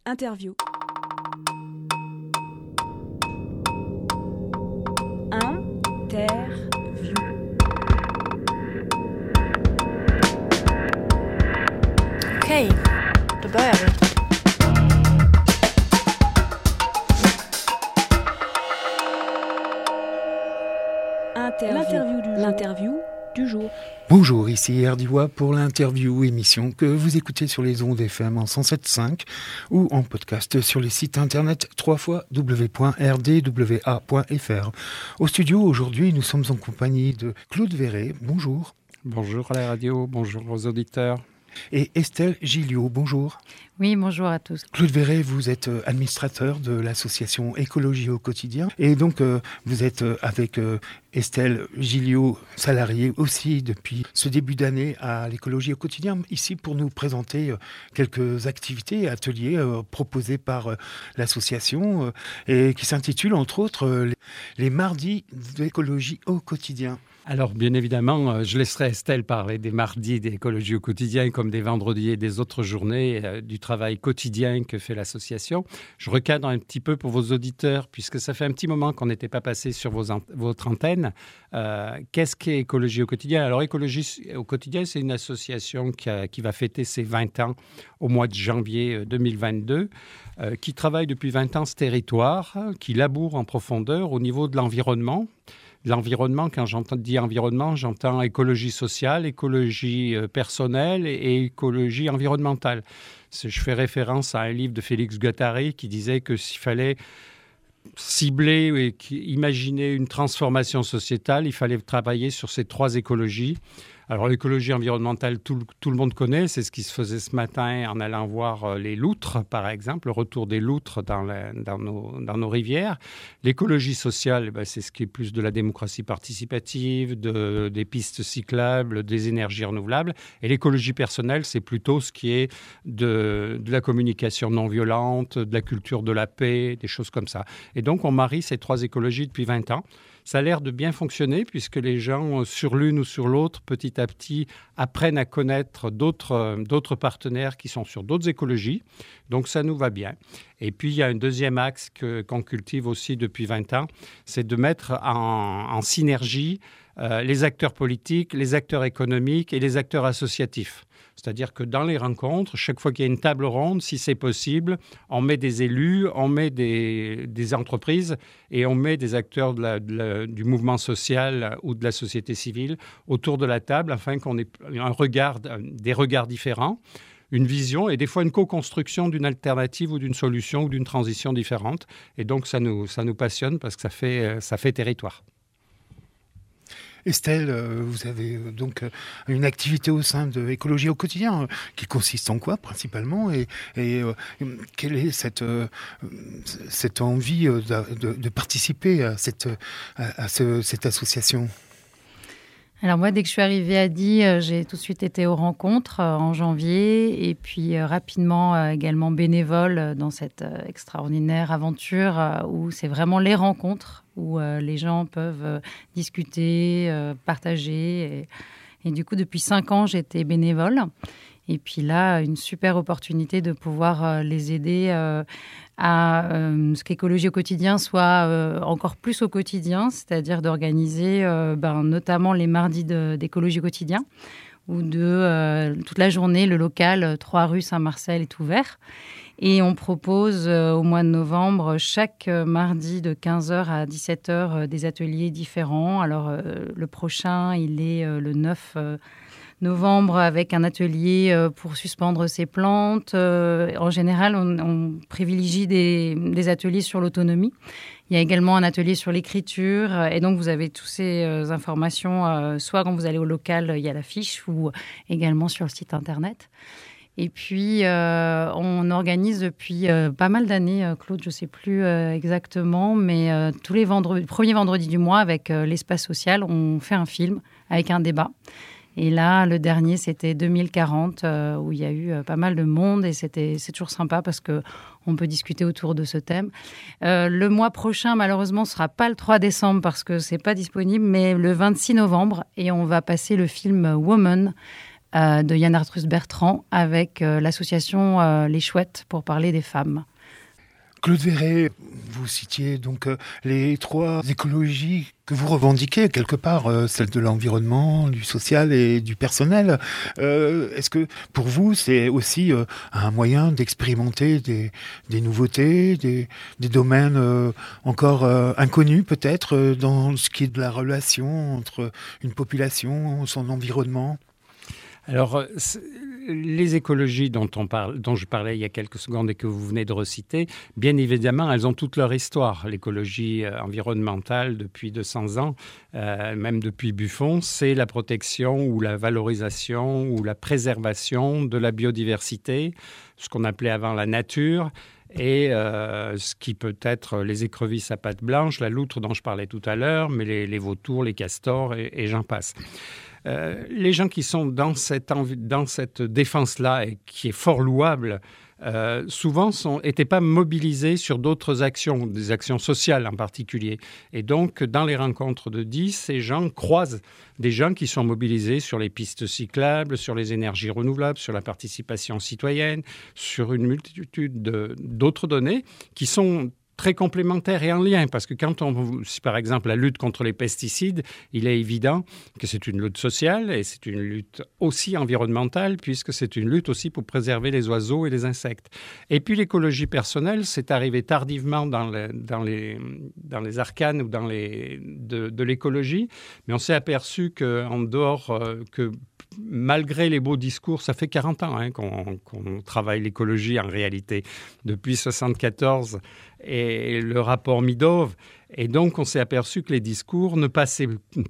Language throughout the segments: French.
Interview. Okej, då börjar vi. L'interview du jour. Bonjour, ici Erdiwa pour l'interview émission que vous écoutez sur les ondes FM en 107.5 ou en podcast sur les sites internet www.rdwa.fr. Au studio aujourd'hui, nous sommes en compagnie de Claude Verret. Bonjour. Bonjour à la radio, bonjour aux auditeurs. Et Estelle Gilliot, bonjour. Oui, bonjour à tous. Claude Verret, vous êtes administrateur de l'association Écologie au quotidien. Et donc, vous êtes avec Estelle Gilliot, salariée aussi depuis ce début d'année à l'Écologie au quotidien, ici pour nous présenter quelques activités et ateliers proposés par l'association et qui s'intitulent entre autres les mardis d'écologie au quotidien. Alors, bien évidemment, je laisserai Estelle parler des mardis d'écologie au quotidien comme des vendredis et des autres journées du travail quotidien que fait l'association. Je recadre un petit peu pour vos auditeurs, puisque ça fait un petit moment qu'on n'était pas passé sur votre antenne. Qu'est-ce qu'est Écologie au quotidien ? Alors, Écologie au quotidien, c'est une association qui va fêter ses 20 ans au mois de janvier 2022, qui travaille depuis 20 ans ce territoire, qui laboure en profondeur au niveau de l'environnement. L'environnement, quand j'entends environnement, j'entends écologie sociale, écologie personnelle et écologie environnementale. Je fais référence à un livre de Félix Guattari qui disait que s'il fallait cibler et imaginer une transformation sociétale, il fallait travailler sur ces trois écologies. Alors l'écologie environnementale, tout le monde connaît, c'est ce qui se faisait ce matin en allant voir les loutres, par exemple, le retour des loutres dans nos rivières. L'écologie sociale, c'est ce qui est plus de la démocratie participative, des pistes cyclables, des énergies renouvelables. Et l'écologie personnelle, c'est plutôt ce qui est de la communication non violente, de la culture de la paix, des choses comme ça. Et donc on marie ces trois écologies depuis 20 ans. Ça a l'air de bien fonctionner puisque les gens, sur l'une ou sur l'autre, petit à petit, apprennent à connaître d'autres partenaires qui sont sur d'autres écologies. Donc, ça nous va bien. Et puis, il y a un deuxième axe qu'on cultive aussi depuis 20 ans, c'est de mettre en synergie les acteurs politiques, les acteurs économiques et les acteurs associatifs. C'est-à-dire que dans les rencontres, chaque fois qu'il y a une table ronde, si c'est possible, on met des élus, on met des entreprises et on met des acteurs du mouvement social ou de la société civile autour de la table afin qu'on ait des regards différents, une vision et des fois une co-construction d'une alternative ou d'une solution ou d'une transition différente. Et donc, ça nous passionne parce que ça fait territoire. Estelle, vous avez donc une activité au sein de Écologie au quotidien qui consiste en quoi principalement et quelle est cette envie de participer à cette association ? Alors moi, dès que je suis arrivée à Die, j'ai tout de suite été aux rencontres en janvier et puis rapidement également bénévole dans cette extraordinaire aventure où c'est vraiment les rencontres, où les gens peuvent discuter, partager. Et du coup, depuis 5 ans, j'étais bénévole. Et puis là, une super opportunité de pouvoir les aider à ce qu'Écologie au quotidien soit encore plus au quotidien, c'est-à-dire d'organiser notamment les mardis d'Écologie au quotidien, où toute la journée, le local 3 rue Saint-Marcel est ouvert. Et on propose au mois de novembre, chaque mardi de 15h à 17h, des ateliers différents. Alors, le prochain, il est le 9 novembre avec un atelier pour suspendre ses plantes. En général, on privilégie des ateliers sur l'autonomie. Il y a également un atelier sur l'écriture. Et donc, vous avez toutes ces informations, soit quand vous allez au local, il y a l'affiche, ou également sur le site Internet. Et puis, on organise depuis pas mal d'années, Claude, je ne sais plus exactement, mais tous les premiers vendredis du mois, avec l'espace social, on fait un film avec un débat. Et là, le dernier, c'était 2040, où il y a eu pas mal de monde et c'est toujours sympa parce qu'on peut discuter autour de ce thème. Le mois prochain, malheureusement, ce ne sera pas le 3 décembre parce que ce n'est pas disponible, mais le 26 novembre. Et on va passer le film Woman de Yann Arthus Bertrand avec l'association Les Chouettes pour parler des femmes. Claude Verret, vous citiez donc les 3 écologies que vous revendiquez, quelque part, celle de l'environnement, du social et du personnel. Est-ce que pour vous, c'est aussi un moyen d'expérimenter des nouveautés, des domaines encore inconnus peut-être dans ce qui est de la relation entre une population, son environnement ? Alors, les écologies dont je parlais il y a quelques secondes et que vous venez de reciter, bien évidemment, elles ont toute leur histoire. L'écologie environnementale, depuis 200 ans, même depuis Buffon, c'est la protection ou la valorisation ou la préservation de la biodiversité, ce qu'on appelait avant la nature, et ce qui peut être les écrevisses à pattes blanches, la loutre dont je parlais tout à l'heure, mais les vautours, les castors et j'en passe. Les gens qui sont dans cette défense-là et qui est fort louable, souvent n'étaient pas mobilisés sur d'autres actions, des actions sociales en particulier. Et donc, dans les rencontres de 10, ces gens croisent des gens qui sont mobilisés sur les pistes cyclables, sur les énergies renouvelables, sur la participation citoyenne, sur une multitude d'autres données qui sont très complémentaires et en lien, parce que si par exemple la lutte contre les pesticides, il est évident que c'est une lutte sociale et c'est une lutte aussi environnementale, puisque c'est une lutte aussi pour préserver les oiseaux et les insectes. Et puis l'écologie personnelle, c'est arrivé tardivement dans les arcanes ou de l'écologie, mais on s'est aperçu qu'en dehors, que malgré les beaux discours, ça fait 40 ans qu'on travaille l'écologie en réalité, depuis 1974 et le rapport Midov. Et donc, on s'est aperçu que les discours passaient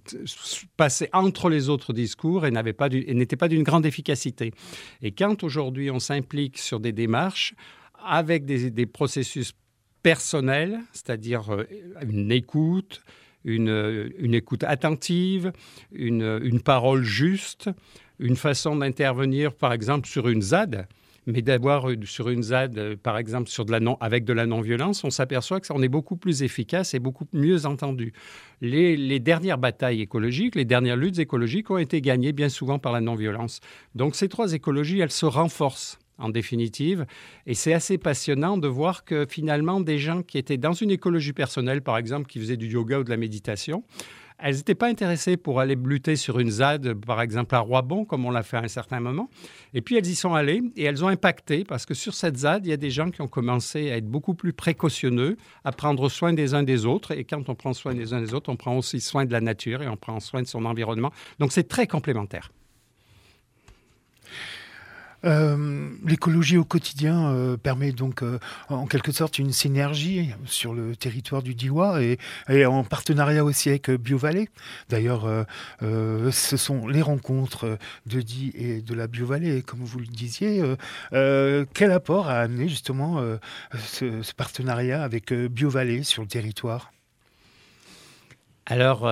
entre les autres discours et n'étaient pas d'une grande efficacité. Et quand aujourd'hui on s'implique sur des démarches avec des processus personnels, c'est-à-dire une écoute, une écoute attentive, une parole juste, une façon d'intervenir, par exemple, sur une ZAD, mais d'avoir sur une ZAD, par exemple, avec de la non-violence, on s'aperçoit qu'on est beaucoup plus efficace et beaucoup mieux entendu. Les dernières batailles écologiques, les dernières luttes écologiques ont été gagnées bien souvent par la non-violence. Donc ces 3 écologies, elles se renforcent en définitive. Et c'est assez passionnant de voir que finalement, des gens qui étaient dans une écologie personnelle, par exemple, qui faisaient du yoga ou de la méditation, elles n'étaient pas intéressées pour aller lutter sur une ZAD, par exemple à Roibon, comme on l'a fait à un certain moment. Et puis, elles y sont allées et elles ont impacté parce que sur cette ZAD, il y a des gens qui ont commencé à être beaucoup plus précautionneux, à prendre soin des uns des autres. Et quand on prend soin des uns des autres, on prend aussi soin de la nature et on prend soin de son environnement. Donc, c'est très complémentaire. L'écologie au quotidien permet donc en quelque sorte une synergie sur le territoire du Diois et en partenariat aussi avec BioVallée. D'ailleurs, ce sont les rencontres de Die et de la BioVallée, comme vous le disiez. Quel apport a amené justement ce partenariat avec BioVallée sur le territoire ? Alors,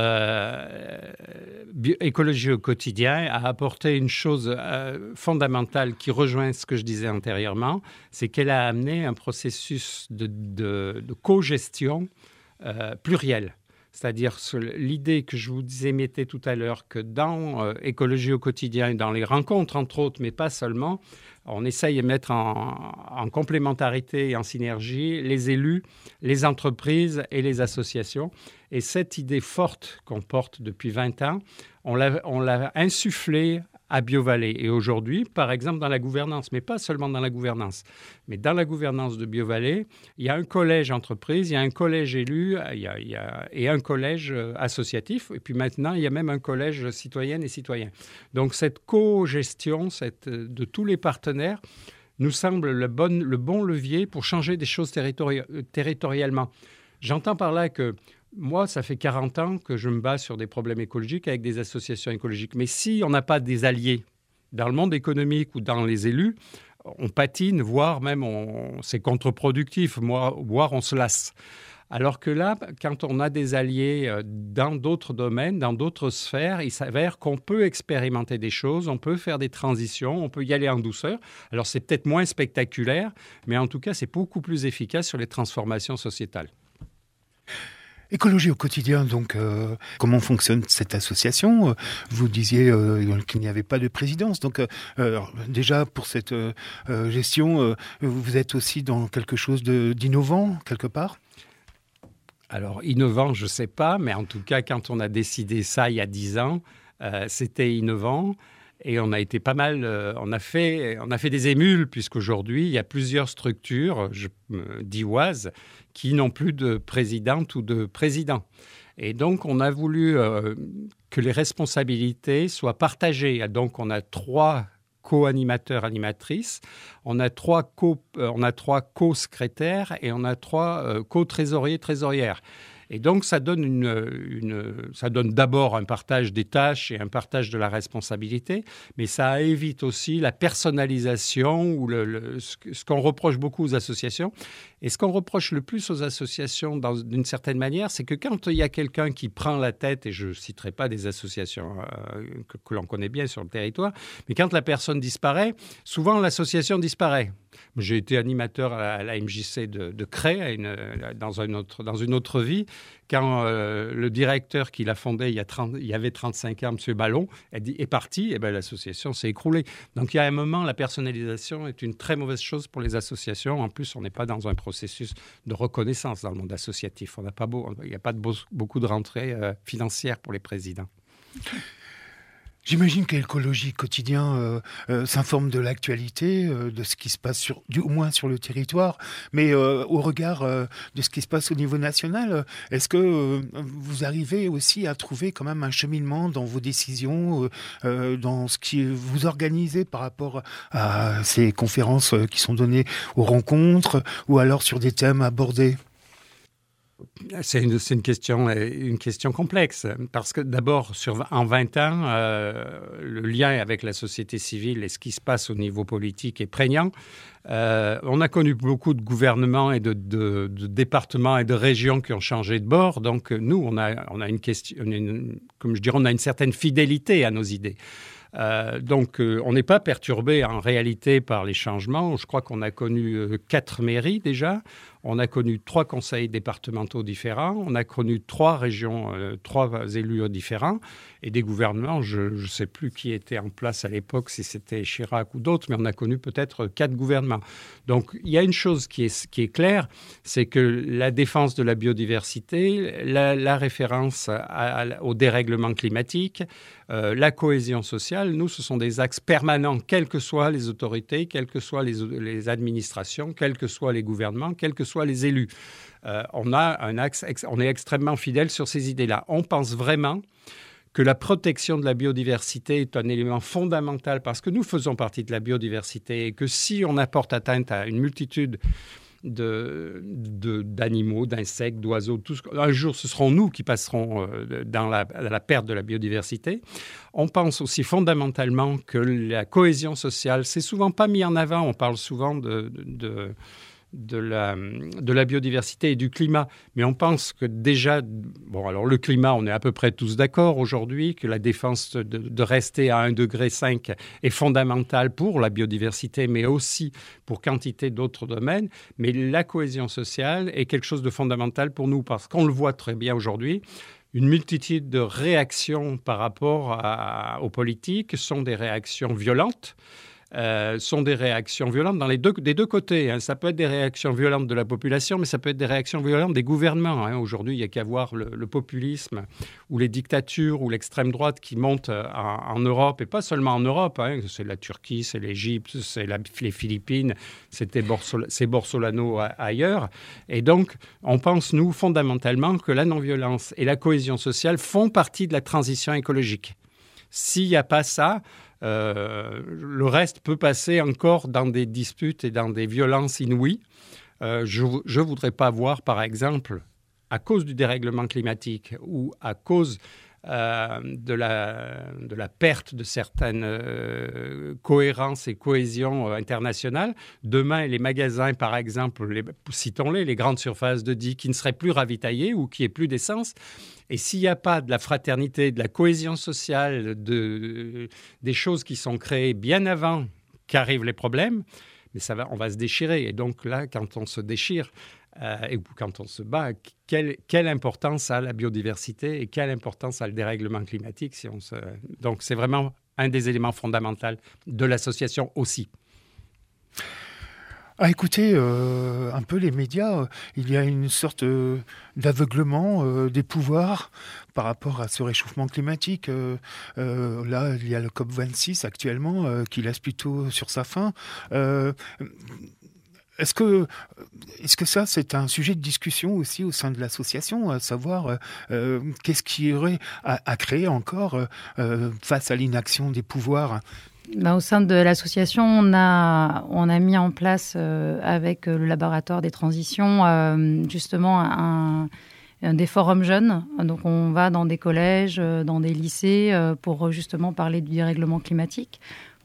Écologie au quotidien a apporté une chose fondamentale qui rejoint ce que je disais antérieurement, c'est qu'elle a amené un processus de co-gestion pluriel. C'est-à-dire l'idée que je vous émettais tout à l'heure, que dans Écologie au quotidien et dans les rencontres, entre autres, mais pas seulement, on essaye de mettre en complémentarité et en synergie les élus, les entreprises et les associations. Et cette idée forte qu'on porte depuis 20 ans, on l'a insufflée à BioVallée. Et aujourd'hui, par exemple, dans la gouvernance, mais pas seulement dans la gouvernance, mais dans la gouvernance de BioVallée, il y a un collège entreprise, il y a un collège élu et un collège associatif. Et puis maintenant, il y a même un collège citoyennes et citoyens. Donc cette co-gestion de tous les partenaires nous semble le bon levier pour changer des choses territorialement. J'entends par là que moi, ça fait 40 ans que je me bats sur des problèmes écologiques avec des associations écologiques. Mais si on n'a pas des alliés dans le monde économique ou dans les élus, on patine, voire même c'est contre-productif, voire on se lasse. Alors que là, quand on a des alliés dans d'autres domaines, dans d'autres sphères, il s'avère qu'on peut expérimenter des choses, on peut faire des transitions, on peut y aller en douceur. Alors c'est peut-être moins spectaculaire, mais en tout cas, c'est beaucoup plus efficace sur les transformations sociétales. Écologie au quotidien, donc comment fonctionne cette association? Vous disiez qu'il n'y avait pas de présidence, donc déjà pour cette gestion, vous êtes aussi dans quelque chose d'innovant quelque part? Alors, innovant, je ne sais pas, mais en tout cas, quand on a décidé ça il y a 10 ans, c'était innovant. Et on a été pas mal, on a fait des émules, puisqu'aujourd'hui, il y a plusieurs structures dioises qui n'ont plus de présidente ou de président. Et donc, on a voulu que les responsabilités soient partagées. Donc, on a 3 co-animateurs, animatrices, on a 3 co-secrétaires et on a 3 co-trésoriers, trésorières. Et donc, ça donne ça donne d'abord un partage des tâches et un partage de la responsabilité, mais ça évite aussi la personnalisation ou ce qu'on reproche beaucoup aux associations. Et ce qu'on reproche le plus aux associations, d'une certaine manière, c'est que quand il y a quelqu'un qui prend la tête, et je ne citerai pas des associations que l'on connaît bien sur le territoire, mais quand la personne disparaît, souvent l'association disparaît. J'ai été animateur à la MJC de Cré, dans une autre vie. Quand le directeur qui l'a fondé il y avait 35 ans, M. Ballon, est parti, et l'association s'est écroulée. Donc il y a un moment, la personnalisation est une très mauvaise chose pour les associations. En plus, on n'est pas dans un processus de reconnaissance dans le monde associatif. Il n'y a pas beaucoup de rentrées financières pour les présidents. J'imagine que l'écologie quotidien s'informe de l'actualité, de ce qui se passe au moins sur le territoire, mais au regard de ce qui se passe au niveau national, est-ce que vous arrivez aussi à trouver quand même un cheminement dans vos décisions, dans ce qui vous organisez par rapport à ces conférences qui sont données aux rencontres, ou alors sur des thèmes abordés? C'est une question complexe, parce que d'abord, en 20 ans, le lien avec la société civile et ce qui se passe au niveau politique est prégnant. On a connu beaucoup de gouvernements et de départements et de régions qui ont changé de bord. Donc nous, on a une certaine fidélité à nos idées. Donc, on n'est pas perturbé en réalité par les changements. Je crois qu'on a connu 4 mairies déjà. On a connu 3 conseils départementaux différents. On a connu 3 régions, 3 élus différents et des gouvernements. Je ne sais plus qui était en place à l'époque, si c'était Chirac ou d'autres, mais on a connu peut-être 4 gouvernements. Donc, il y a une chose qui est claire, c'est que la défense de la biodiversité, la référence au dérèglement climatique, la cohésion sociale, nous, ce sont des axes permanents, quelles que soient les autorités, quelles que soient les administrations, quels que soient les gouvernements, quels que soient les élus. On est extrêmement fidèle sur ces idées-là. On pense vraiment que la protection de la biodiversité est un élément fondamental parce que nous faisons partie de la biodiversité et que si on apporte atteinte à une multitude d'animaux, d'insectes, d'oiseaux, un jour ce seront nous qui passerons dans la perte de la biodiversité. On pense aussi fondamentalement que la cohésion sociale, c'est souvent pas mis en avant. On parle souvent de la biodiversité et du climat. Mais on pense que déjà, alors le climat, on est à peu près tous d'accord aujourd'hui, que la défense de rester à 1,5 degré est fondamentale pour la biodiversité, mais aussi pour quantité d'autres domaines. Mais la cohésion sociale est quelque chose de fondamental pour nous, parce qu'on le voit très bien aujourd'hui. Une multitude de réactions par rapport aux politiques sont des réactions violentes. Sont des réactions violentes des deux côtés. Hein. Ça peut être des réactions violentes de la population, mais ça peut être des réactions violentes des gouvernements. Hein. Aujourd'hui, il n'y a qu'à voir le populisme ou les dictatures ou l'extrême droite qui montent en Europe, et pas seulement en Europe. Hein. C'est la Turquie, c'est l'Égypte, c'est les Philippines, c'est Bolsonaro ailleurs. Et donc, on pense, nous, fondamentalement, que la non-violence et la cohésion sociale font partie de la transition écologique. S'il n'y a pas ça, le reste peut passer encore dans des disputes et dans des violences inouïes. Je ne voudrais pas voir, par exemple, à cause du dérèglement climatique ou à cause de la perte de certaines cohérences et cohésions internationales, demain, les magasins, par exemple, citons-les, les grandes surfaces de DI qui ne seraient plus ravitaillées ou qui n'aient plus d'essence. Et s'il n'y a pas de la fraternité, de la cohésion sociale, des choses qui sont créées bien avant qu'arrivent les problèmes, mais on va se déchirer. Et donc là, quand on se déchire, et quand on se bat, quelle importance a la biodiversité et quelle importance a le dérèglement climatique Donc, c'est vraiment un des éléments fondamentaux de l'association aussi. À écouter un peu les médias, il y a une sorte d'aveuglement des pouvoirs par rapport à ce réchauffement climatique. Là, il y a le COP26 actuellement qui laisse plutôt sur sa faim. Est-ce que ça, c'est un sujet de discussion aussi au sein de l'association, à savoir qu'est-ce qu'il y aurait à créer encore face à l'inaction des pouvoirs ? Au sein de l'association, on a mis en place avec le laboratoire des transitions justement des forums jeunes. Donc on va dans des collèges, dans des lycées pour justement parler du dérèglement climatique,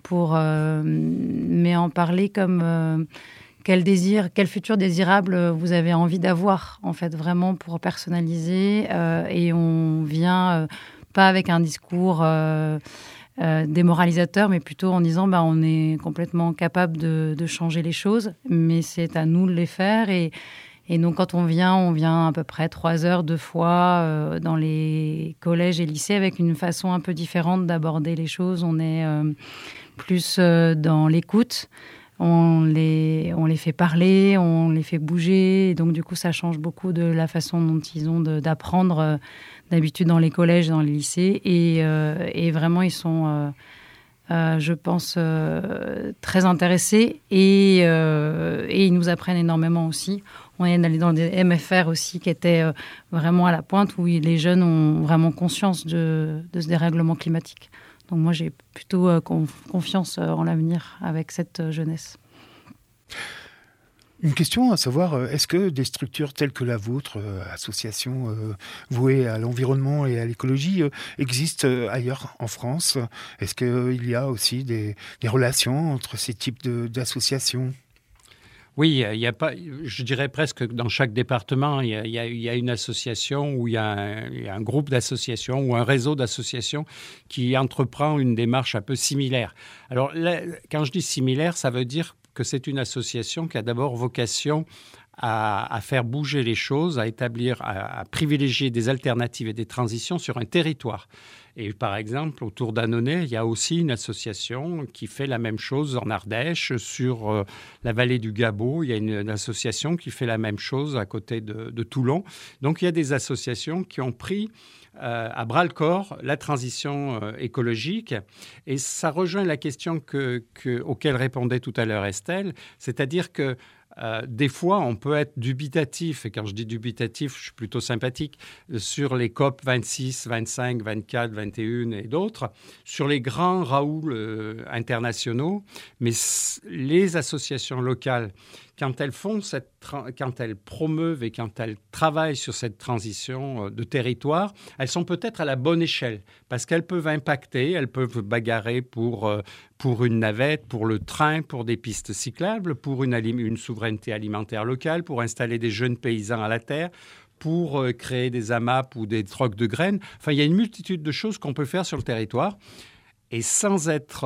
mais en parler comme quel futur désirable vous avez envie d'avoir, en fait, vraiment pour personnaliser. Et on vient pas avec un discours démoralisateur, mais plutôt en disant on est complètement capable de changer les choses, mais c'est à nous de les faire. Et donc, quand on vient à peu près 3 heures, 2 fois dans les collèges et lycées avec une façon un peu différente d'aborder les choses. On est plus dans l'écoute. On les fait parler, on les fait bouger. Et donc, du coup, ça change beaucoup de la façon dont ils ont d'apprendre d'habitude dans les collèges, dans les lycées. Et vraiment, ils sont, je pense, très intéressés. Et ils nous apprennent énormément aussi. On est allé dans des MFR aussi qui étaient vraiment à la pointe, où les jeunes ont vraiment conscience de ce dérèglement climatique. Donc moi, j'ai plutôt confiance en l'avenir avec cette jeunesse. Une question à savoir, est-ce que des structures telles que la vôtre, association vouée à l'environnement et à l'écologie, existent ailleurs en France ? Est-ce qu'il y a aussi des relations entre ces types d'associations ? Oui, il y a pas, je dirais presque que dans chaque département, il y a une association ou il y a un groupe d'associations ou un réseau d'associations qui entreprend une démarche un peu similaire. Alors, là, quand je dis similaire, ça veut dire que c'est une association qui a d'abord vocation à faire bouger les choses, à privilégier des alternatives et des transitions sur un territoire. Et par exemple, autour d'Annonay, il y a aussi une association qui fait la même chose en Ardèche, sur la vallée du Gabot. Il y a une association qui fait la même chose à côté de Toulon. Donc, il y a des associations qui ont pris à bras-le-corps la transition écologique. Et ça rejoint la question auquel répondait tout à l'heure Estelle, c'est-à-dire que des fois, on peut être dubitatif, et quand je dis dubitatif, je suis plutôt sympathique, sur les COP 26, 25, 24, 21 et d'autres, sur les grands Raoul internationaux, mais les associations locales, quand elles promeuvent et quand elles travaillent sur cette transition de territoire, elles sont peut-être à la bonne échelle parce qu'elles peuvent impacter, elles peuvent bagarrer pour une navette, pour le train, pour des pistes cyclables, pour une souveraineté alimentaire locale, pour installer des jeunes paysans à la terre, pour créer des AMAP ou des trocs de graines. Enfin, il y a une multitude de choses qu'on peut faire sur le territoire et sans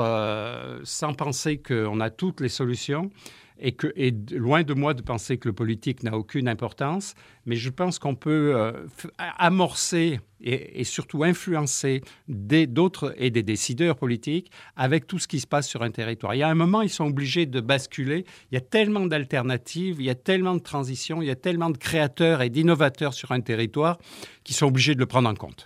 penser qu'on a toutes les solutions. Et loin de moi de penser que le politique n'a aucune importance, mais je pense qu'on peut amorcer et surtout influencer d'autres et des décideurs politiques avec tout ce qui se passe sur un territoire. Il y a un moment, ils sont obligés de basculer. Il y a tellement d'alternatives, il y a tellement de transitions, il y a tellement de créateurs et d'innovateurs sur un territoire qu'ils sont obligés de le prendre en compte.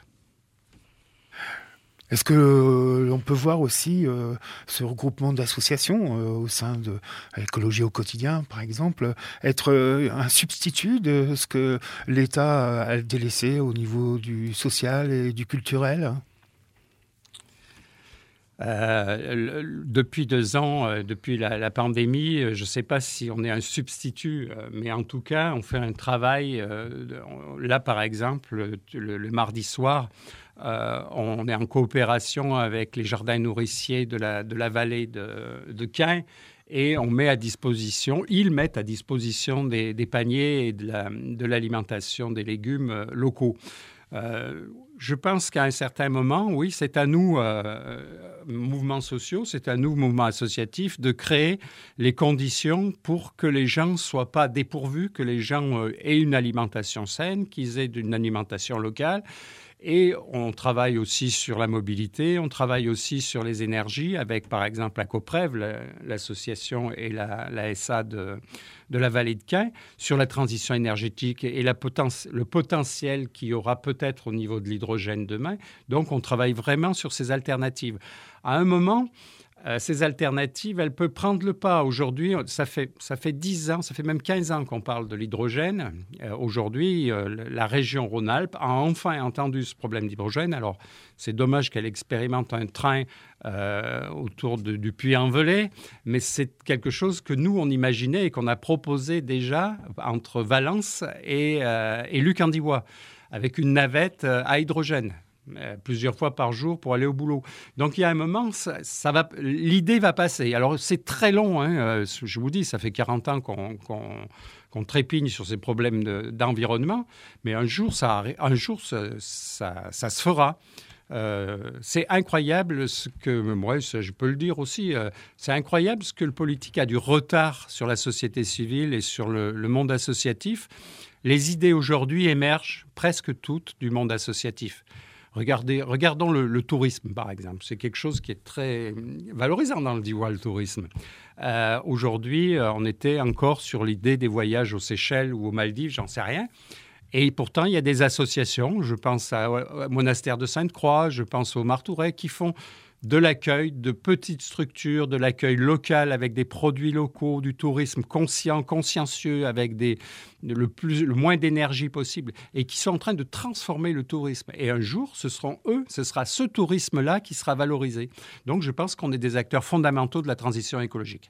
Est-ce que l'on peut voir aussi ce regroupement d'associations au sein de l'écologie au quotidien, par exemple, être un substitut de ce que l'État a délaissé au niveau du social et du culturel ? Depuis 2 ans, depuis la pandémie, je ne sais pas si on est un substitut, mais en tout cas, on fait un travail. Là, par exemple, le mardi soir, on est en coopération avec les jardins nourriciers de la vallée de Caen et ils mettent à disposition des paniers et de l'alimentation des légumes locaux. Je pense qu'à un certain moment, oui, c'est à nous, mouvements sociaux, c'est à nous, mouvements associatifs, de créer les conditions pour que les gens ne soient pas dépourvus, que les gens aient une alimentation saine, qu'ils aient une alimentation locale. Et on travaille aussi sur la mobilité, on travaille aussi sur les énergies avec, par exemple, la COPREV, l'association et la SA de la vallée de Caen, sur la transition énergétique et le potentiel qu'il y aura peut-être au niveau de l'hydrogène demain. Donc, on travaille vraiment sur ces alternatives. À un moment, ces alternatives, elles peuvent prendre le pas. Aujourd'hui, ça fait 10 ans, ça fait même 15 ans qu'on parle de l'hydrogène. Aujourd'hui, la région Rhône-Alpes a enfin entendu ce problème d'hydrogène. Alors, c'est dommage qu'elle expérimente un train autour du Puy-en-Velay, mais c'est quelque chose que nous, on imaginait et qu'on a proposé déjà entre Valence et Luc-en-Diois, avec une navette à hydrogène. Plusieurs fois par jour pour aller au boulot. Donc, il y a un moment, l'idée va passer. Alors, c'est très long. Je vous dis, ça fait 40 ans qu'on trépigne sur ces problèmes d'environnement. Mais un jour, ça se fera. C'est incroyable moi, je peux le dire aussi, c'est incroyable ce que le politique a du retard sur la société civile et sur le monde associatif. Les idées aujourd'hui émergent presque toutes du monde associatif. Regardons le tourisme, par exemple. C'est quelque chose qui est très valorisant dans le Diois, le tourisme. Aujourd'hui, on était encore sur l'idée des voyages aux Seychelles ou aux Maldives, j'en sais rien. Et pourtant, il y a des associations, je pense au monastère de Sainte-Croix, je pense au Martouret, qui font de l'accueil, de petites structures, de l'accueil local avec des produits locaux, du tourisme consciencieux, avec le moins d'énergie possible, et qui sont en train de transformer le tourisme. Et un jour, ce sera ce tourisme-là qui sera valorisé. Donc, je pense qu'on est des acteurs fondamentaux de la transition écologique.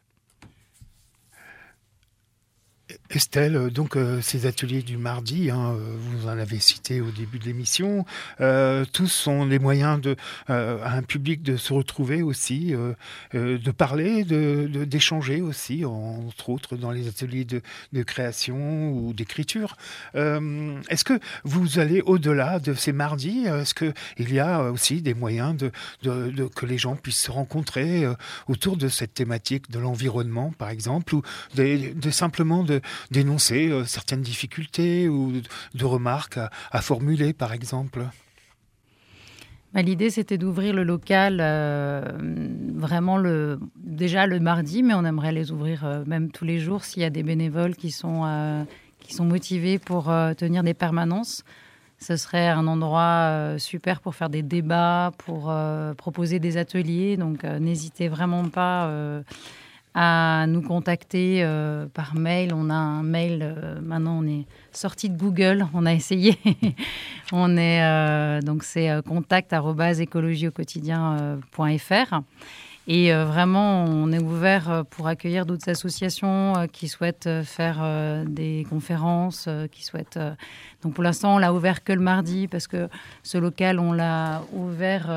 Estelle, donc ces ateliers du mardi, vous en avez cité au début de l'émission, tous sont les moyens à un public de se retrouver aussi, de parler, d'échanger aussi, entre autres dans les ateliers de création ou d'écriture. Est-ce que vous allez au-delà de ces mardis? Est-ce qu'il y a aussi des moyens que les gens puissent se rencontrer autour de cette thématique de l'environnement, par exemple, ou simplement de dénoncer certaines difficultés ou de remarques à formuler, par exemple? L'idée, c'était d'ouvrir le local vraiment déjà le mardi, mais on aimerait les ouvrir même tous les jours s'il y a des bénévoles qui sont motivés pour tenir des permanences. Ce serait un endroit super pour faire des débats, pour proposer des ateliers. Donc, n'hésitez vraiment pas à nous contacter par mail. On a un mail, maintenant on est sorti de Google, on a essayé. Donc c'est contact@écologieauquotidien.fr. Et vraiment, on est ouvert pour accueillir d'autres associations qui souhaitent faire des conférences, qui souhaitent... Donc pour l'instant, on l'a ouvert que le mardi parce que ce local, on l'a ouvert...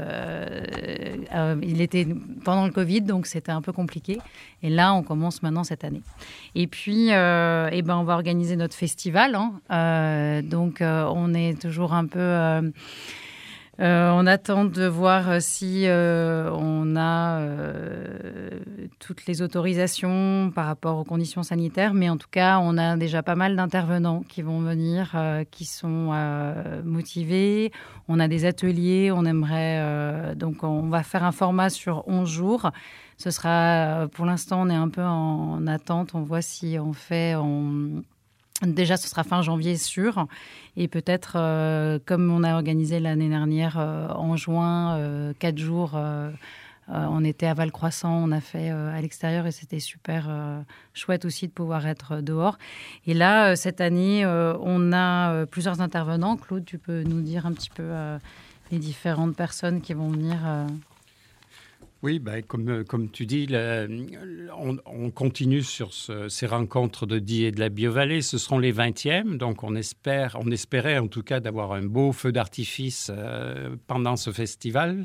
il était pendant le Covid, donc c'était un peu compliqué. Et là, on commence maintenant cette année. Et puis, on va organiser notre festival. Donc, on est toujours un peu... on attend de voir si on a toutes les autorisations par rapport aux conditions sanitaires, mais en tout cas, on a déjà pas mal d'intervenants qui vont venir, qui sont motivés. On a des ateliers, on aimerait... donc, on va faire un format sur 11 jours. Ce sera, pour l'instant, on est un peu en attente. On voit si on fait... Déjà, ce sera fin janvier sûr. Et peut-être, comme on a organisé l'année dernière en juin, 4 jours, on était à Val-Croissant, on a fait à l'extérieur et c'était super chouette aussi de pouvoir être dehors. Et là, cette année, on a plusieurs intervenants. Claude, tu peux nous dire un petit peu les différentes personnes qui vont venir Oui, comme tu dis, on continue sur ces rencontres de Die et de la Biovallée. Ce seront les 20e, donc on espérait en tout cas d'avoir un beau feu d'artifice pendant ce festival.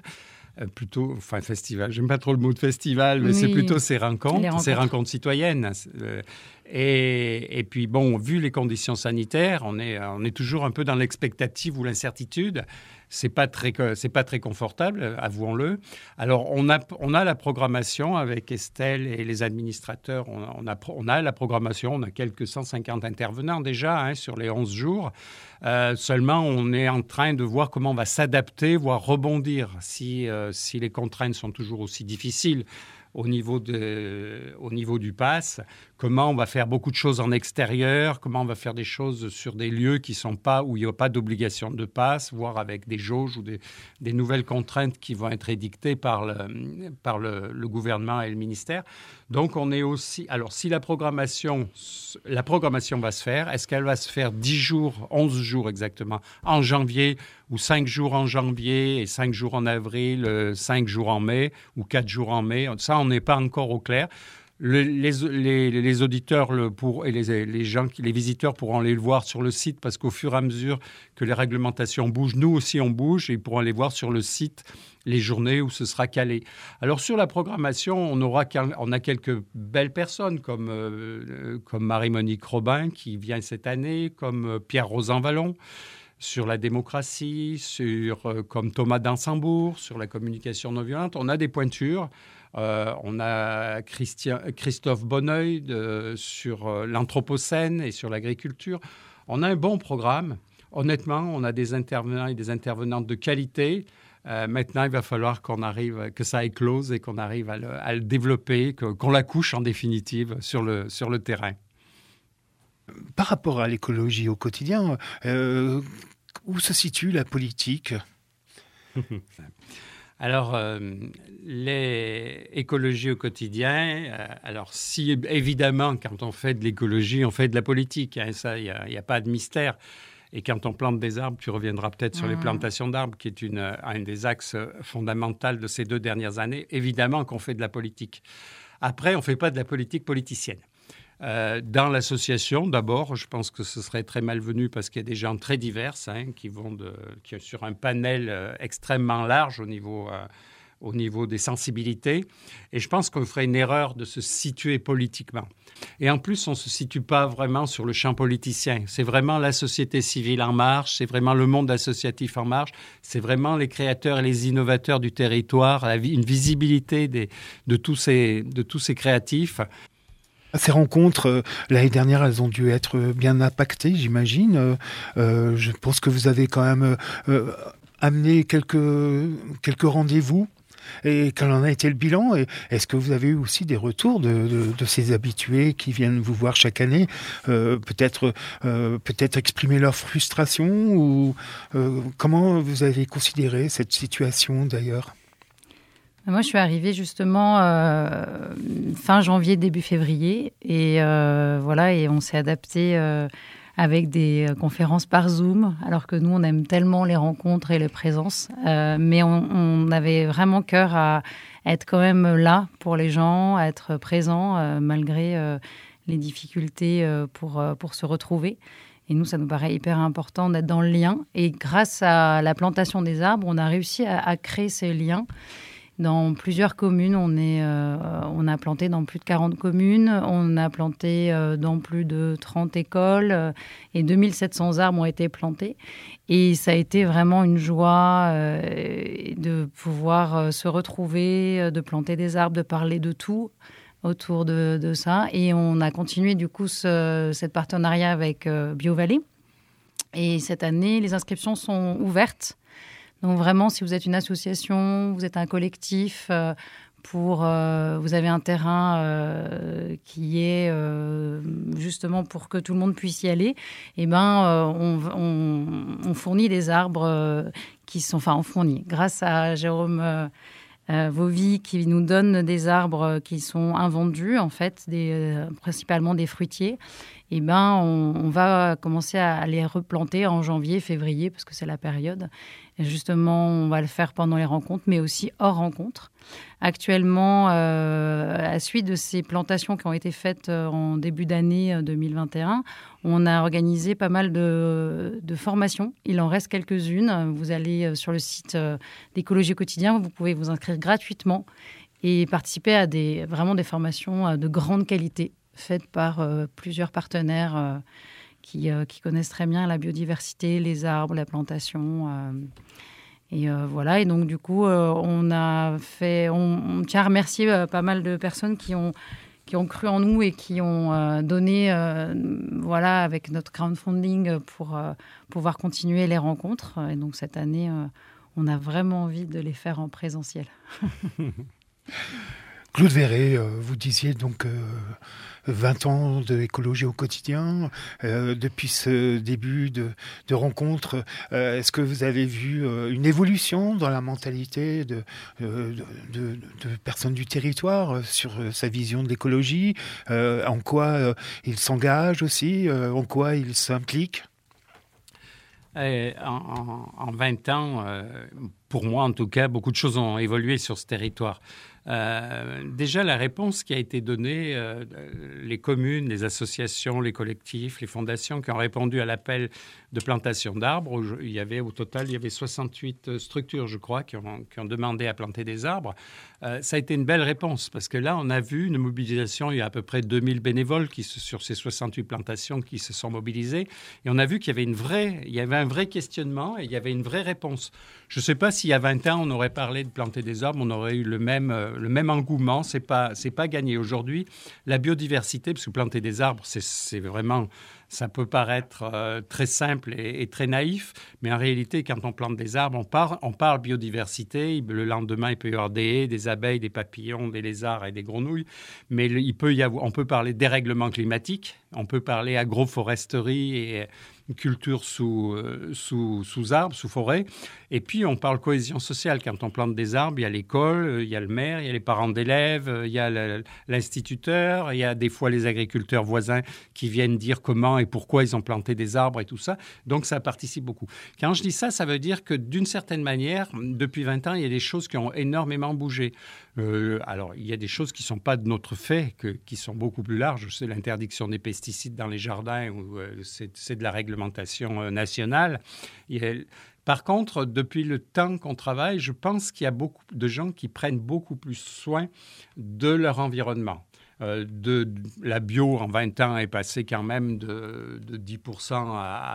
Festival, j'aime pas trop le mot de festival, mais oui, c'est plutôt ces rencontres citoyennes. Et puis, bon, vu les conditions sanitaires, on est toujours un peu dans l'expectative ou l'incertitude. C'est pas très confortable, avouons-le. Alors, on a la programmation avec Estelle et les administrateurs. On a la programmation. On a quelques 150 intervenants déjà sur les 11 jours. Seulement, on est en train de voir comment on va s'adapter, voire rebondir si les contraintes sont toujours aussi difficiles au niveau du pass, comment on va faire beaucoup de choses en extérieur, comment on va faire des choses sur des lieux où il n'y a pas d'obligation de pass, voire avec des jauges ou des nouvelles contraintes qui vont être édictées par le gouvernement et le ministère. Donc, on est aussi... Alors, si la programmation va se faire, est-ce qu'elle va se faire 10 jours, 11 jours exactement, en janvier, ou 5 jours en janvier et 5 jours en avril, 5 jours en mai, ou 4 jours en mai? Ça, on n'est pas encore au clair. Les auditeurs et les visiteurs pourront aller le voir sur le site, parce qu'au fur et à mesure que les réglementations bougent, nous aussi on bouge, et ils pourront aller voir sur le site les journées où ce sera calé. Alors sur la programmation, on a quelques belles personnes comme Marie-Monique Robin qui vient cette année, comme Pierre Rosanvallon sur la démocratie, comme Thomas Dansembourg sur la communication non violente. On a des pointures. On a Christophe Bonneuil sur l'Anthropocène et sur l'agriculture. On a un bon programme. Honnêtement, on a des intervenants et des intervenantes de qualité. Maintenant, il va falloir que ça éclose et qu'on arrive à le développer, qu'on l'accouche en définitive sur le terrain. Par rapport à l'écologie au quotidien, où se situe la politique ? Alors, l'écologie au quotidien, si évidemment, quand on fait de l'écologie, on fait de la politique, ça, il n'y a pas de mystère. Et quand on plante des arbres, tu reviendras peut-être sur les plantations d'arbres, qui est un des axes fondamentaux de ces 2 dernières années. Évidemment qu'on fait de la politique. Après, on ne fait pas de la politique politicienne. Dans l'association, d'abord, je pense que ce serait très malvenu parce qu'il y a des gens très divers qui sur un panel extrêmement large au niveau des sensibilités. Et je pense qu'on ferait une erreur de se situer politiquement. Et en plus, on ne se situe pas vraiment sur le champ politicien. C'est vraiment la société civile en marche, c'est vraiment le monde associatif en marche, c'est vraiment les créateurs et les innovateurs du territoire, une visibilité de tous ces créatifs. Ces rencontres, l'année dernière, elles ont dû être bien impactées, j'imagine. Je pense que vous avez quand même amené quelques rendez-vous. Et quel en a été le bilan? Et est-ce que vous avez eu aussi des retours de ces habitués qui viennent vous voir chaque année, peut-être exprimer leur frustration, ou comment vous avez considéré cette situation d'ailleurs? Moi, je suis arrivée justement fin janvier, début février. Et et on s'est adapté avec des conférences par Zoom, alors que nous, on aime tellement les rencontres et les présences. Mais on avait vraiment cœur à être quand même là pour les gens, à être présent malgré les difficultés pour se retrouver. Et nous, ça nous paraît hyper important d'être dans le lien. Et grâce à la plantation des arbres, on a réussi à créer ces liens. Dans plusieurs communes, on a planté dans plus de 40 communes, on a planté dans plus de 30 écoles et 2700 arbres ont été plantés. Et ça a été vraiment une joie de pouvoir se retrouver, de planter des arbres, de parler de tout autour de ça. Et on a continué du coup cette partenariat avec BioValley. Et cette année, les inscriptions sont ouvertes. Donc vraiment, si vous êtes une association, vous êtes un collectif, vous avez un terrain qui est justement pour que tout le monde puisse y aller, on fournit des arbres on fournit grâce à Jérôme Vauvy qui nous donne des arbres qui sont invendus, en fait, principalement des fruitiers. On va commencer à les replanter en janvier, février, parce que c'est la période. Et justement, on va le faire pendant les rencontres, mais aussi hors rencontres. Actuellement, à la suite de ces plantations qui ont été faites en début d'année 2021, on a organisé pas mal de formations. Il en reste quelques-unes. Vous allez sur le site d'Écologie au quotidien, vous pouvez vous inscrire gratuitement et participer à vraiment des formations de grande qualité faite par plusieurs partenaires qui connaissent très bien la biodiversité, les arbres, la plantation. Et voilà. Et donc, du coup, on tient à remercier pas mal de personnes qui ont cru en nous et qui ont donné, avec notre crowdfunding pour pouvoir continuer les rencontres. Et donc, cette année, on a vraiment envie de les faire en présentiel. Claude Verret, vous disiez donc 20 ans d'écologie au quotidien. Depuis ce début de rencontre, est-ce que vous avez vu une évolution dans la mentalité de personnes du territoire sur sa vision de l'écologie, en quoi ils s'engagent aussi, en quoi ils s'impliquent? En 20 ans, pour moi en tout cas, beaucoup de choses ont évolué sur ce territoire. Déjà, la réponse qui a été donnée, les communes, les associations, les collectifs, les fondations qui ont répondu à l'appel de plantation d'arbres, au total, il y avait 68 structures, je crois, qui ont demandé à planter des arbres. Ça a été une belle réponse parce que là, on a vu une mobilisation. Il y a à peu près 2000 bénévoles sur ces 68 plantations qui se sont mobilisés. Et on a vu qu'il y avait un vrai questionnement et il y avait une vraie réponse. Je ne sais pas s'il y a 20 ans, on aurait parlé de planter des arbres, on aurait eu le même engouement. C'est pas gagné. Aujourd'hui, la biodiversité, parce que planter des arbres, c'est vraiment... Ça peut paraître très simple et très naïf, mais en réalité, quand on plante des arbres, on parle biodiversité. Le lendemain, il peut y avoir des haies, des abeilles, des papillons, des lézards et des grenouilles. Mais on peut parler dérèglement climatique, on peut parler agroforesterie et culture sous arbres, sous forêt. Et puis, on parle cohésion sociale. Quand on plante des arbres, il y a l'école, il y a le maire, il y a les parents d'élèves, il y a l'instituteur, il y a des fois les agriculteurs voisins qui viennent dire comment et pourquoi ils ont planté des arbres et tout ça. Donc, ça participe beaucoup. Quand je dis ça, ça veut dire que d'une certaine manière, depuis 20 ans, il y a des choses qui ont énormément bougé. Alors, il y a des choses qui ne sont pas de notre fait, qui sont beaucoup plus larges. C'est l'interdiction des pesticides dans les jardins, où c'est de la réglementation nationale. Par contre, depuis le temps qu'on travaille, je pense qu'il y a beaucoup de gens qui prennent beaucoup plus soin de leur environnement. La bio, en 20 ans, est passée quand même de 10% à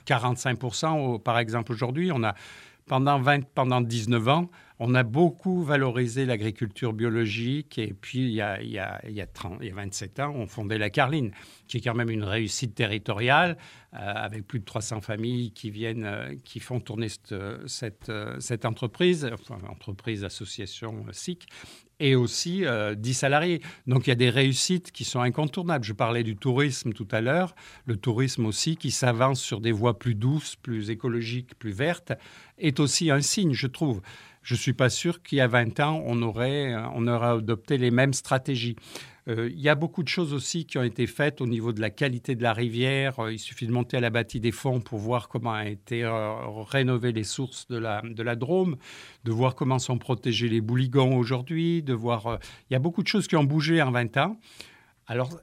45%. Par exemple, aujourd'hui, pendant 19 ans, on a beaucoup valorisé l'agriculture biologique et puis il y a 27 ans, on fondait la Carline, qui est quand même une réussite territoriale avec plus de 300 familles qui font tourner cette entreprise, association SIC, et aussi 10 salariés. Donc, il y a des réussites qui sont incontournables. Je parlais du tourisme tout à l'heure. Le tourisme aussi, qui s'avance sur des voies plus douces, plus écologiques, plus vertes, est aussi un signe, je trouve. Je ne suis pas sûr qu'il y a 20 ans, on aurait adopté les mêmes stratégies. Il y a beaucoup de choses aussi qui ont été faites au niveau de la qualité de la rivière. Il suffit de monter à la bâtie des Fonds pour voir comment ont été rénovées les sources de la Drôme, de voir comment sont protégés les bouligons aujourd'hui, de voir... il y a beaucoup de choses qui ont bougé en 20 ans. Alors,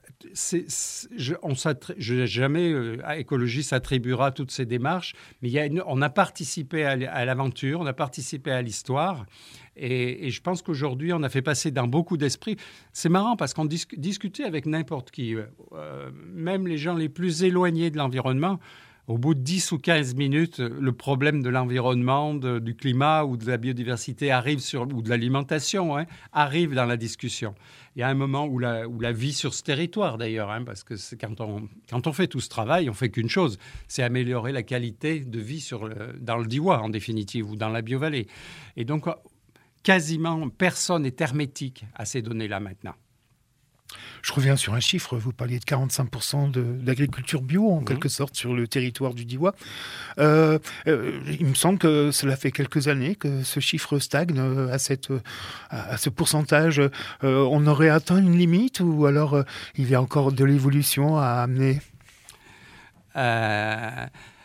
jamais Écologie s'attribuera toutes ces démarches, mais on a participé à l'aventure, on a participé à l'histoire, et je pense qu'aujourd'hui, on a fait passer dans beaucoup d'esprits. C'est marrant parce qu'on discutait avec n'importe qui, même les gens les plus éloignés de l'environnement. Au bout de 10 ou 15 minutes, le problème de l'environnement, du climat ou de la biodiversité ou de l'alimentation arrive dans la discussion. Il y a un moment où la vie sur ce territoire, d'ailleurs, parce que quand on fait tout ce travail, on fait qu'une chose, c'est améliorer la qualité de vie dans le Diois, en définitive, ou dans la Biovallée. Et donc, quasiment personne n'est hermétique à ces données-là maintenant. Je reviens sur un chiffre, vous parliez de 45% d'agriculture bio, en quelque sorte, sur le territoire du Diois. Il me semble que cela fait quelques années que ce chiffre stagne à ce pourcentage. On aurait atteint une limite ou alors il y a encore de l'évolution à amener ?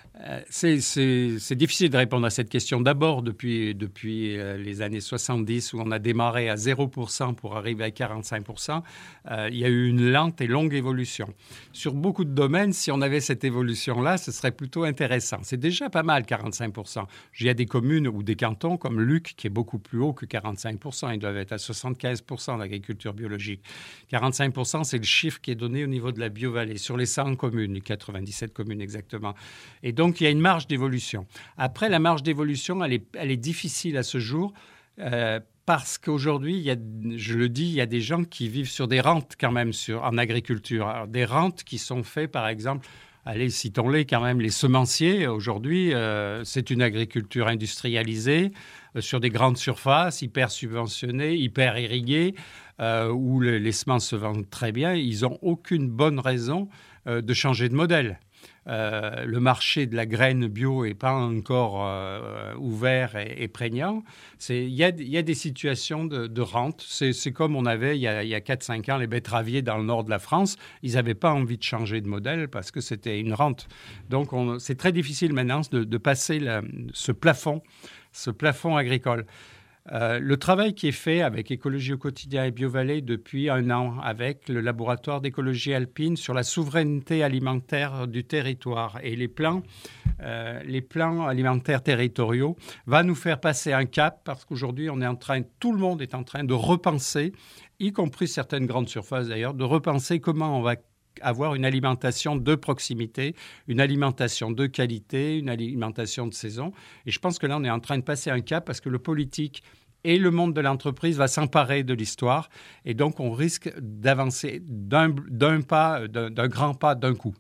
C'est difficile de répondre à cette question. D'abord, depuis les années 70, où on a démarré à 0% pour arriver à 45%, il y a eu une lente et longue évolution. Sur beaucoup de domaines, si on avait cette évolution-là, ce serait plutôt intéressant. C'est déjà pas mal, 45%. Il y a des communes ou des cantons comme Luc, qui est beaucoup plus haut que 45%. Ils doivent être à 75% d'agriculture biologique. 45%, c'est le chiffre qui est donné au niveau de la Biovallée, sur les 100 communes, les 97 communes exactement. Et donc, il y a une marge d'évolution. Après, la marge d'évolution, elle est difficile à ce jour parce qu'aujourd'hui, je le dis, il y a des gens qui vivent sur des rentes quand même en agriculture. Alors, des rentes qui sont faites, par exemple, allez, citons-les quand même, les semenciers. Aujourd'hui, c'est une agriculture industrialisée sur des grandes surfaces, hyper subventionnées, hyper irriguées, où les semences se vendent très bien. Ils n'ont aucune bonne raison de changer de modèle. Le marché de la graine bio n'est pas encore ouvert et prégnant. Il y a des situations de rente. C'est comme on avait il y a 4-5 ans les betteraviers dans le nord de la France. Ils n'avaient pas envie de changer de modèle parce que c'était une rente. Donc c'est très difficile maintenant de passer ce plafond agricole. Le travail qui est fait avec Écologie au quotidien et Biovallée depuis 1 an avec le laboratoire d'écologie alpine sur la souveraineté alimentaire du territoire et les plans alimentaires territoriaux va nous faire passer un cap parce qu'aujourd'hui tout le monde est en train de repenser, y compris certaines grandes surfaces d'ailleurs, de repenser comment on va avoir une alimentation de proximité, une alimentation de qualité, une alimentation de saison. Et je pense que là, on est en train de passer un cap parce que le politique et le monde de l'entreprise va s'emparer de l'histoire. Et donc, on risque d'avancer d'un grand pas d'un coup.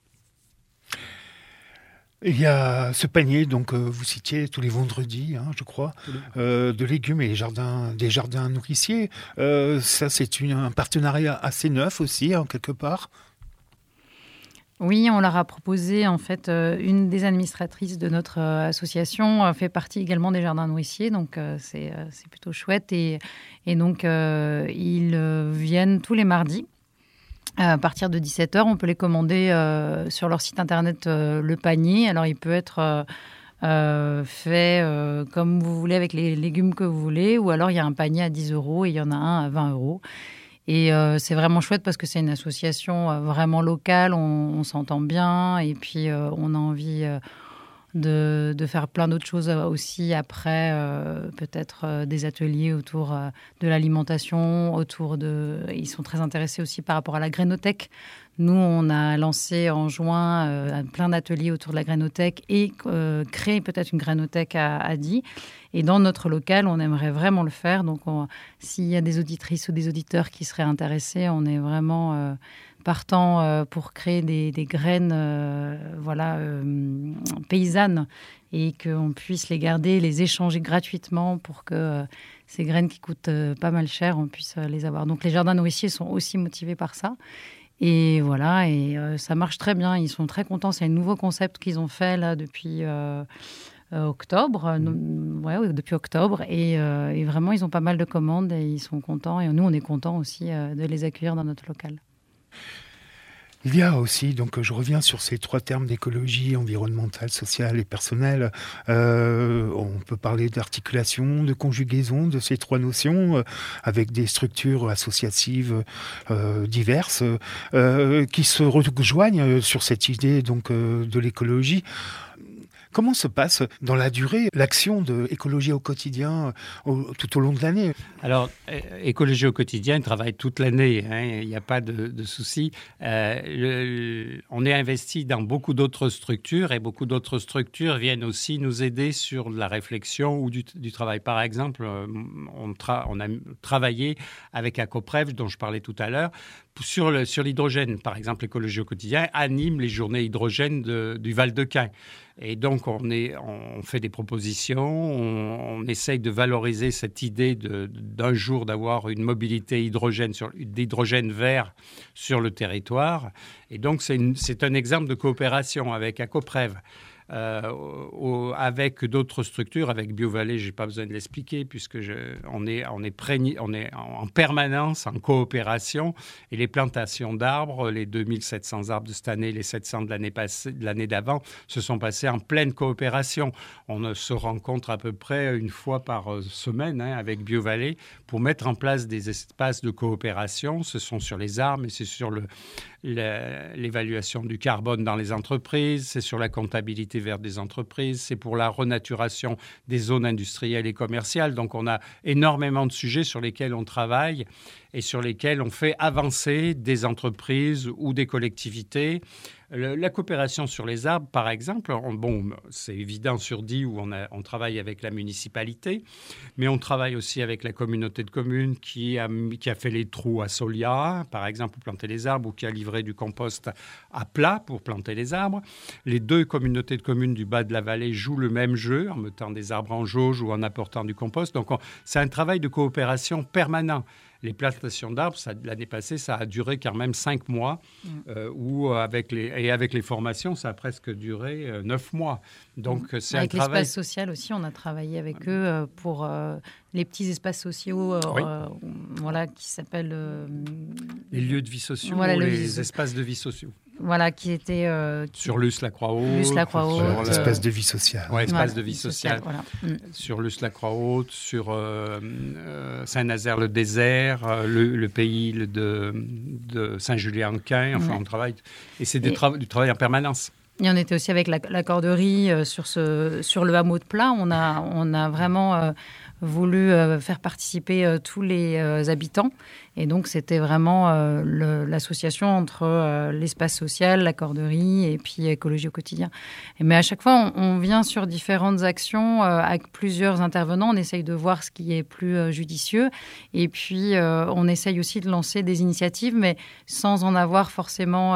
Il y a ce panier, donc vous citiez tous les vendredis, je crois, de légumes et des jardins nourriciers. Ça, c'est un partenariat assez neuf aussi, quelque part. Oui, on leur a proposé, en fait, une des administratrices de notre association fait partie également des jardins nourriciers, donc c'est plutôt chouette. Et donc, ils viennent tous les mardis. À partir de 17h, on peut les commander sur leur site internet Le Panier. Alors, il peut être fait comme vous voulez, avec les légumes que vous voulez, ou alors il y a un panier à 10 € et il y en a un à 20 €. Et c'est vraiment chouette parce que c'est une association vraiment locale, on s'entend bien et puis on a envie de faire plein d'autres choses aussi après, peut-être des ateliers autour de l'alimentation, ils sont très intéressés aussi par rapport à la grainothèque. Nous, on a lancé en juin plein d'ateliers autour de la grainothèque et créé peut-être une grainothèque à Die. Et dans notre local, on aimerait vraiment le faire. Donc, s'il y a des auditrices ou des auditeurs qui seraient intéressés, on est vraiment partant pour créer des graines paysannes et qu'on puisse les garder, les échanger gratuitement pour que ces graines qui coûtent pas mal cher, on puisse les avoir. Donc, les jardins nourriciers sont aussi motivés par ça. Et voilà, et ça marche très bien. Ils sont très contents. C'est un nouveau concept qu'ils ont fait là depuis octobre. Depuis octobre. Et vraiment, ils ont pas mal de commandes et ils sont contents. Et nous, on est contents aussi de les accueillir dans notre local. Il y a aussi, donc je reviens sur ces 3 termes d'écologie environnementale, sociale et personnelle. On peut parler d'articulation, de conjugaison de ces 3 notions avec des structures associatives diverses qui se rejoignent sur cette idée donc de l'écologie. Comment se passe dans la durée l'action de Écologie au quotidien tout au long de l'année ? Alors, Écologie au quotidien travaille toute l'année, il n'y a pas de souci. On est investi dans beaucoup d'autres structures et beaucoup d'autres structures viennent aussi nous aider sur la réflexion ou du travail. Par exemple, on a travaillé avec Acoprev, dont je parlais tout à l'heure, sur l'hydrogène. Par exemple, Écologie au quotidien anime les journées hydrogène du Val-de-Quin. Et donc, on fait des propositions, on essaye de valoriser cette idée d'un jour d'avoir une mobilité d'hydrogène vert sur le territoire. Et donc, c'est un exemple de coopération avec Acoprev. avec d'autres structures, avec BioVallée, je n'ai pas besoin de l'expliquer puisque on est en permanence en coopération et les plantations d'arbres, les 2700 arbres de cette année, les 700 de l'année d'avant, se sont passés en pleine coopération. On se rencontre à peu près une fois par semaine avec BioVallée pour mettre en place des espaces de coopération. Ce sont sur les arbres, mais c'est sur l'évaluation du carbone dans les entreprises, c'est sur la comptabilité verte des entreprises, c'est pour la renaturation des zones industrielles et commerciales. Donc on a énormément de sujets sur lesquels on travaille et sur lesquels on fait avancer des entreprises ou des collectivités. La coopération sur les arbres, par exemple, c'est évident sur Die où on travaille avec la municipalité, mais on travaille aussi avec la communauté de communes qui a fait les trous à Solia, par exemple, pour planter les arbres, ou qui a livré du compost à plat pour planter les arbres. Les 2 communautés de communes du bas de la vallée jouent le même jeu en mettant des arbres en jauge ou en apportant du compost. Donc, c'est un travail de coopération permanent. Les plantations d'arbres, l'année passée, ça a duré quand même 5 mois, avec les formations, ça a presque duré 9 mois. Donc, c'est avec un travail... l'espace social aussi, on a travaillé avec eux pour les petits espaces sociaux qui s'appellent... les lieux de vie sociaux, les espaces de vie sociaux. Voilà, qui étaient... sur Luce-la-Croix-Haute. Luce-la-Croix-Haute. Espace de vie sociale. Oui, espace de vie sociale. Voilà. Sur Luce-la-Croix-Haute, sur Saint-Nazaire-le-Désert, le pays de Saint-Julien-en-Quin. Enfin, on travaille. Et c'est du travail en permanence. Et on était aussi avec la corderie sur le hameau de Plat. On a vraiment voulu faire participer tous les habitants. Et donc, c'était vraiment l'association entre l'espace social, la corderie et puis écologie au quotidien. Mais à chaque fois, on vient sur différentes actions avec plusieurs intervenants. On essaye de voir ce qui est plus judicieux. Et puis, on essaye aussi de lancer des initiatives, mais sans en avoir forcément...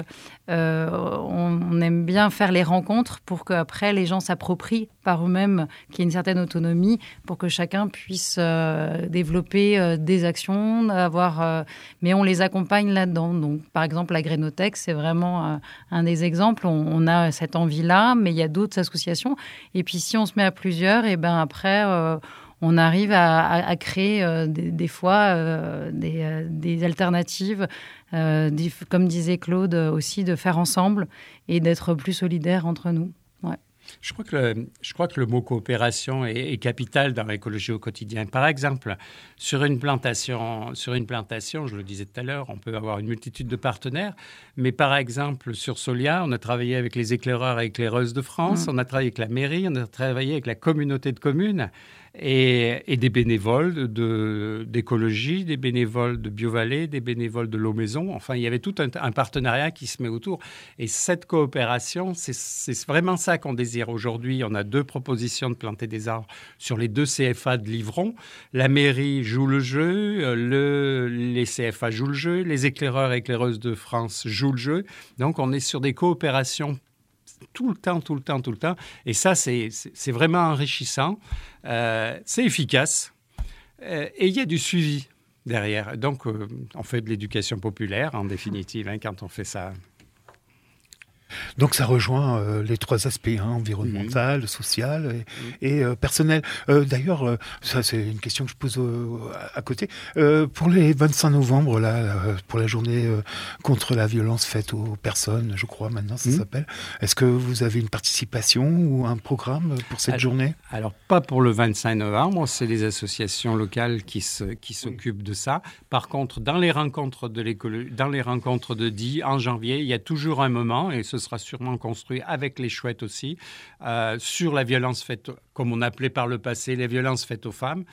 on aime bien faire les rencontres pour qu'après, les gens s'approprient par eux-mêmes, qu'il y ait une certaine autonomie pour que chacun puisse développer des actions, mais on les accompagne là-dedans. Donc, par exemple, la Grénothèque, c'est vraiment un des exemples. On a cette envie-là, mais il y a d'autres associations. Et puis, si on se met à plusieurs, et ben après, on arrive à créer des fois des alternatives, comme disait Claude aussi, de faire ensemble et d'être plus solidaires entre nous. Ouais. Je crois que le mot coopération est capital dans l'écologie au quotidien. Par exemple, sur une plantation, je le disais tout à l'heure, on peut avoir une multitude de partenaires. Mais par exemple, sur Solia, on a travaillé avec les éclaireurs et éclaireuses de France, on a travaillé avec la mairie, on a travaillé avec la communauté de communes et des bénévoles d'écologie, des bénévoles de BioVallée, des bénévoles de l'eau maison. Enfin, il y avait tout un partenariat qui se met autour. Et cette coopération, c'est vraiment ça qu'on désire. Aujourd'hui, on a 2 propositions de planter des arbres sur les 2 CFA de Livron. La mairie joue le jeu, les CFA jouent le jeu, les éclaireurs et éclaireuses de France jouent le jeu. Donc, on est sur des coopérations tout le temps. Et ça, c'est vraiment enrichissant. C'est efficace. Et il y a du suivi derrière. Donc, on fait de l'éducation populaire, en définitive, quand on fait ça. Donc ça rejoint les 3 aspects, environnemental, social et personnel. D'ailleurs, ça c'est une question que je pose à côté. Pour les 25 novembre, pour la journée contre la violence faite aux personnes, je crois maintenant ça s'appelle, est-ce que vous avez une participation ou un programme pour cette journée ? Alors pas pour le 25 novembre, c'est les associations locales qui s'occupent de ça. Par contre, dans les rencontres de Die, en janvier, il y a toujours un moment, et ce sera sûrement construit avec les chouettes aussi, sur la violence faite, comme on appelait par le passé, les violences faites aux femmes.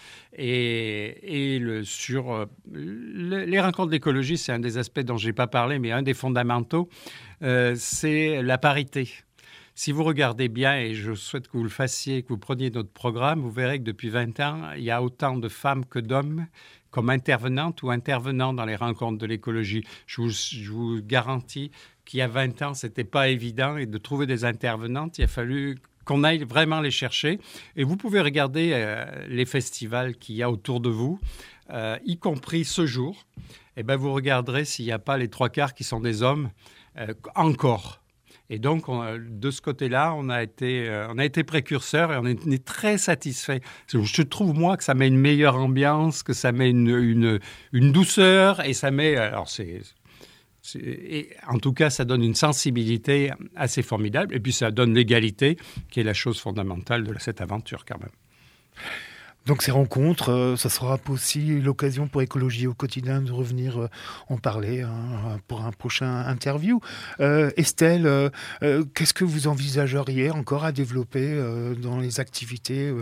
Sur les rencontres d'écologie, c'est un des aspects dont je n'ai pas parlé, mais un des fondamentaux, c'est la parité. Si vous regardez bien, et je souhaite que vous le fassiez, que vous preniez notre programme, vous verrez que depuis 20 ans, il y a autant de femmes que d'hommes comme intervenantes ou intervenants dans les rencontres de l'écologie. Je vous garantis qu'il y a 20 ans, ce n'était pas évident. Et de trouver des intervenantes, il a fallu qu'on aille vraiment les chercher. Et vous pouvez regarder les festivals qu'il y a autour de vous, y compris ce jour. Et ben vous regarderez s'il n'y a pas les 3/4 qui sont des hommes encore. Et donc, de ce côté-là, on a été précurseur et on est très satisfait. Je trouve, moi, que ça met une meilleure ambiance, que ça met une douceur et ça met... Alors, et en tout cas, ça donne une sensibilité assez formidable. Et puis, ça donne l'égalité, qui est la chose fondamentale de cette aventure, quand même. Donc ces rencontres, ça sera aussi l'occasion pour Écologie au quotidien de revenir en parler pour un prochain interview. Estelle, qu'est-ce que vous envisageriez encore à développer dans les activités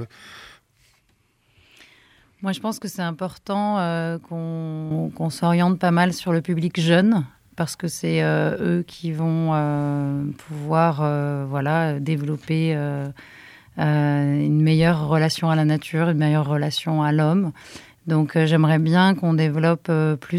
Moi, je pense que c'est important qu'on s'oriente pas mal sur le public jeune, parce que c'est eux qui vont pouvoir développer une meilleure relation à la nature, une meilleure relation à l'homme. Donc j'aimerais bien qu'on développe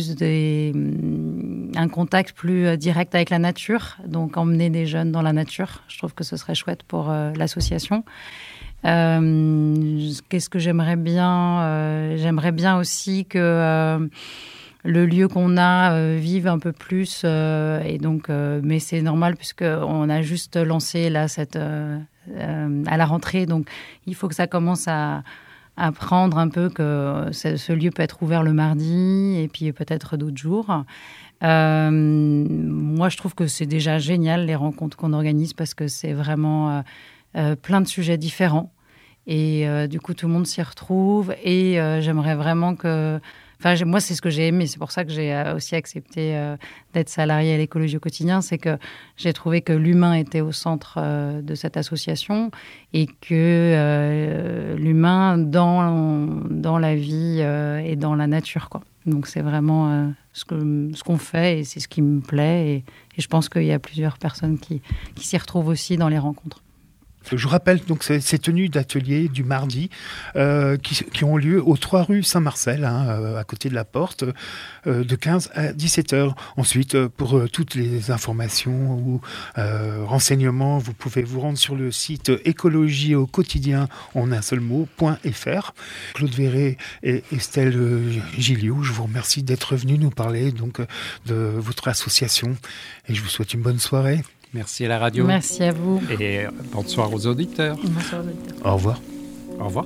un contact plus direct avec la nature, donc emmener des jeunes dans la nature. Je trouve que ce serait chouette pour l'association. Qu'est-ce que j'aimerais bien J'aimerais bien aussi que le lieu qu'on a vive un peu plus. Et donc, mais c'est normal puisqu'on a juste lancé là à la rentrée. Donc, il faut que ça commence à apprendre un peu que ce lieu peut être ouvert le mardi et puis peut-être d'autres jours. Moi, je trouve que c'est déjà génial les rencontres qu'on organise parce que c'est vraiment plein de sujets différents. Et du coup, tout le monde s'y retrouve. Et j'aimerais vraiment que... Enfin, moi, c'est ce que j'ai aimé. C'est pour ça que j'ai aussi accepté d'être salariée à l'écologie au quotidien. C'est que j'ai trouvé que l'humain était au centre de cette association et que l'humain dans la vie et dans la nature, quoi. Donc, c'est vraiment ce qu'on fait et c'est ce qui me plaît. Et je pense qu'il y a plusieurs personnes qui s'y retrouvent aussi dans les rencontres. Je rappelle donc ces tenues d'atelier du mardi qui ont lieu aux 3 rue Saint-Marcel, à côté de la porte, de 15 à 17 heures. Ensuite, pour toutes les informations ou renseignements, vous pouvez vous rendre sur le site écologie au quotidien en un seul mot.fr. Claude Verret et Estelle Gilliot, je vous remercie d'être venus nous parler donc de votre association et je vous souhaite une bonne soirée. Merci à la radio. Merci à vous. Et bonsoir aux auditeurs. Bonsoir aux auditeurs. Au revoir. Au revoir.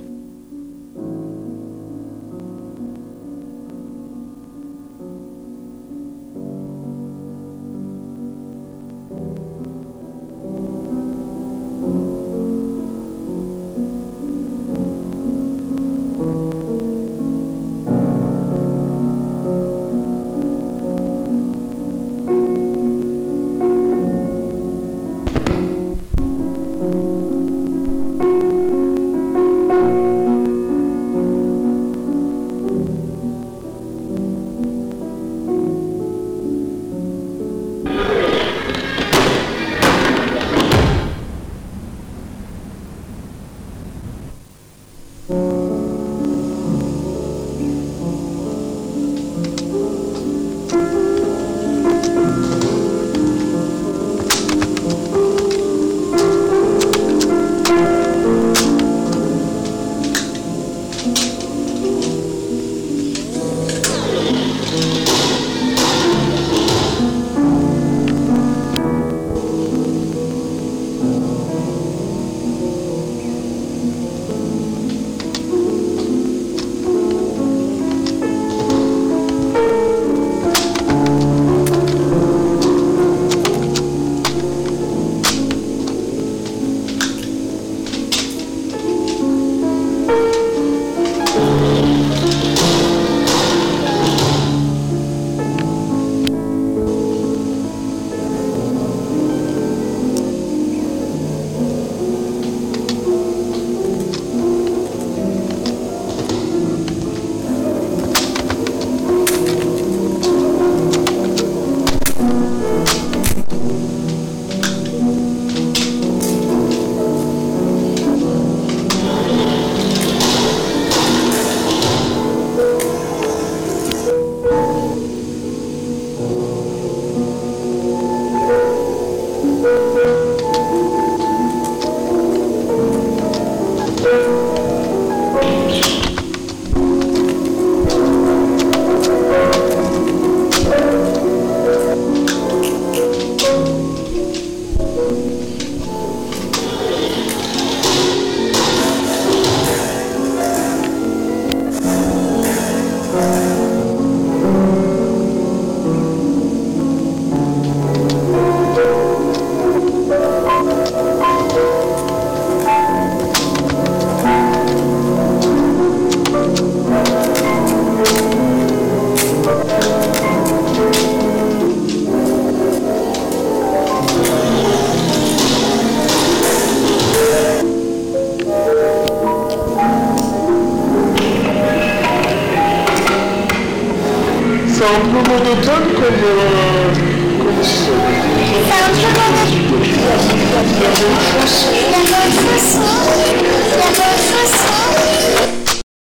Come on.